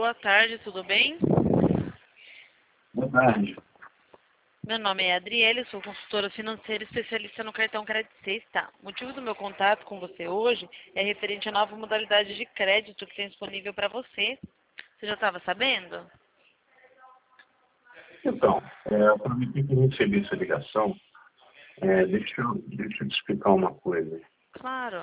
boa tarde, tudo bem? Boa tarde. Meu nome é Adriele, sou consultora financeira especialista no cartão Crédito Sexta. O motivo do meu contato com você hoje é referente à nova modalidade de crédito que tem disponível para você. Você já estava sabendo? Então, aproveitei que eu recebi essa ligação. Deixa eu te explicar uma coisa. Claro.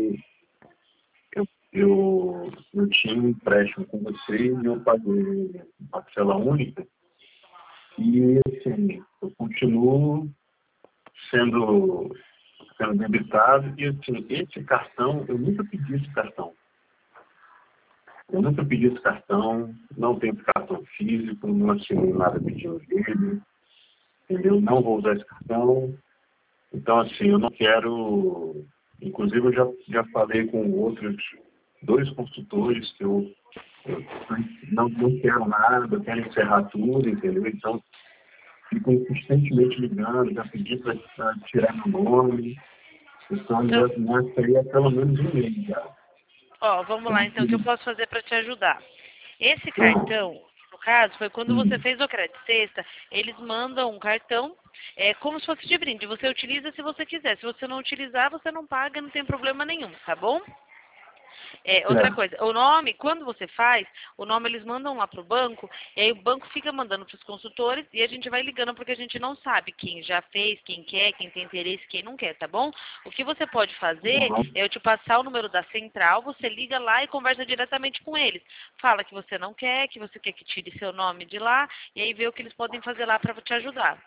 Eu tinha um empréstimo com vocês e eu paguei parcela única. E, assim, eu continuo sendo debitado. E, assim, esse cartão, eu nunca pedi esse cartão. Eu nunca pedi esse cartão, não tenho cartão físico, não assinei nada pedindo dele, entendeu? Não vou usar esse cartão. Então, assim, eu não quero... Inclusive, eu já falei com outros 2 consultores que eu não quero nada, eu quero encerrar tudo, entendeu? Então, ficam insistentemente ligando, já pedi para tirar meu nome. Então, já aí há pelo menos um mês já. Ó, vamos lá então, o que eu posso fazer para te ajudar? Esse cartão, no caso, foi quando você fez o Crédito Sexta, eles mandam um cartão, como se fosse de brinde. Você utiliza se você quiser. Se você não utilizar, você não paga, não tem problema nenhum, tá bom? Outra coisa, o nome, quando você faz, o nome eles mandam lá pro banco, e aí o banco fica mandando para os consultores e a gente vai ligando porque a gente não sabe quem já fez, quem quer, quem tem interesse, quem não quer, tá bom? O que você pode fazer é eu te passar o número da central, você liga lá e conversa diretamente com eles. Fala que você não quer, que você quer que tire seu nome de lá, e aí vê o que eles podem fazer lá para te ajudar.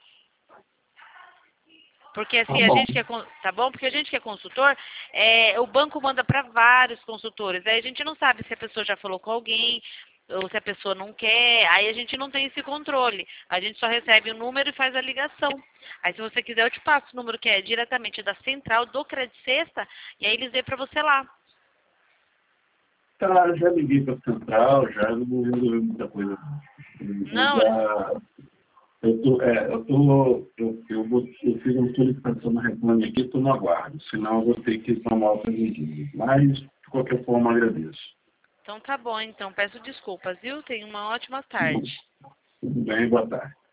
Porque assim, a gente que é, tá bom? Porque a gente que é consultor, o banco manda para vários consultores. Aí a gente não sabe se a pessoa já falou com alguém, ou se a pessoa não quer. Aí a gente não tem esse controle. A gente só recebe o número e faz a ligação. Aí se você quiser, eu te passo o número que é diretamente da central do Crédito Sexta, e aí eles vêm para você lá. Cara, já liguei para a central, já não resolveu muita coisa. Não, Eu fiz uma solicitação na Reclame aqui, estou no aguardo, senão eu vou ter que tomar outras medidas. Mas, de qualquer forma, agradeço. então tá bom, então. Peço desculpas, viu? Tenha uma ótima tarde. Tudo bem, boa tarde.